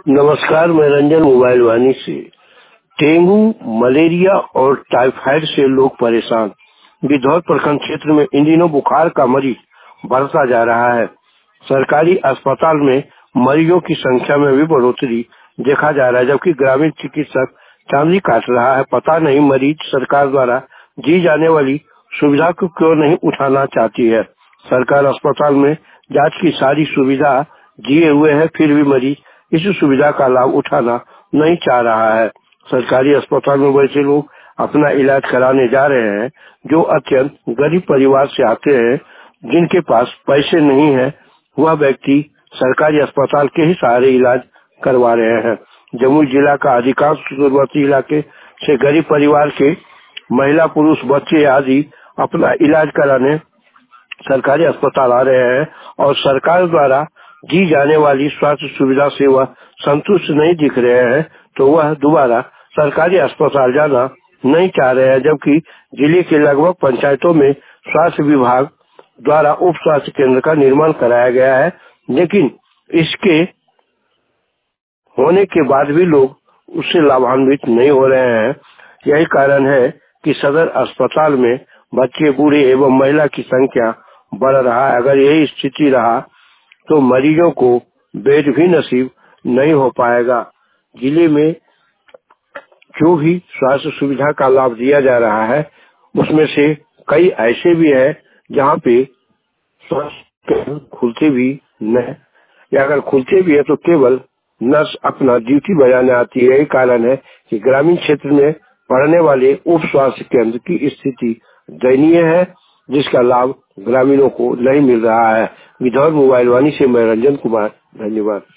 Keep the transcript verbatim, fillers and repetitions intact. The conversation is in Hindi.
नमस्कार, मैं रंजन मोबाइल वानी से। डेंगू, मलेरिया और टाइफाइड से लोग परेशान। बिधौर प्रखंड क्षेत्र में इन दिनों बुखार का मरीज बढ़ता जा रहा है। सरकारी अस्पताल में मरीजों की संख्या में भी बढ़ोतरी देखा जा रहा है, जबकि ग्रामीण चिकित्सक चांदी काट रहा है। पता नहीं मरीज सरकार द्वारा दी जाने वाली सुविधा को क्यों नहीं उठाना चाहती है। सरकार अस्पताल में जांच की सारी सुविधा दिए हुए है, फिर भी मरीज इस सुविधा का लाभ उठाना नहीं चाह रहा है। सरकारी अस्पताल में वैसे लोग अपना इलाज कराने जा रहे हैं जो अत्यंत गरीब परिवार से आते हैं, जिनके पास पैसे नहीं है। वह व्यक्ति सरकारी अस्पताल के ही सहारे इलाज करवा रहे हैं। जमुई जिला का अधिकांश सुदूरवर्ती इलाके से गरीब परिवार के महिला, पुरुष, बच्चे आदि अपना इलाज कराने सरकारी अस्पताल आ रहे हैं और सरकार द्वारा दी जाने वाली स्वास्थ्य सुविधा से वह संतुष्ट नहीं दिख रहे हैं, तो वह दोबारा सरकारी अस्पताल जाना नहीं चाह रहे हैं। जबकि जिले के लगभग पंचायतों में स्वास्थ्य विभाग द्वारा उप स्वास्थ्य केंद्र का निर्माण कराया गया है, लेकिन इसके होने के बाद भी लोग उससे लाभान्वित नहीं हो रहे हैं। यही कारण है कि सदर अस्पताल में बच्चे, बूढ़े एवं महिला की संख्या बढ़ रहा है। अगर यही स्थिति रहा तो मरीजों को बेड भी नसीब नहीं हो पाएगा। जिले में जो भी स्वास्थ्य सुविधा का लाभ दिया जा रहा है, उसमें से कई ऐसे भी है जहाँ पे स्वास्थ्य केंद्र खुलते भी नहीं, या अगर खुलते भी है तो केवल नर्स अपना ड्यूटी बजाने आती है। यही कारण है कि ग्रामीण क्षेत्र में पड़ने वाले उप स्वास्थ्य केंद्र की स्थिति दयनीय है, जिसका लाभ ग्रामीणों को नहीं मिल रहा है। बिधौर मोबाइल वानी से मैं रंजन कुमार, धन्यवाद।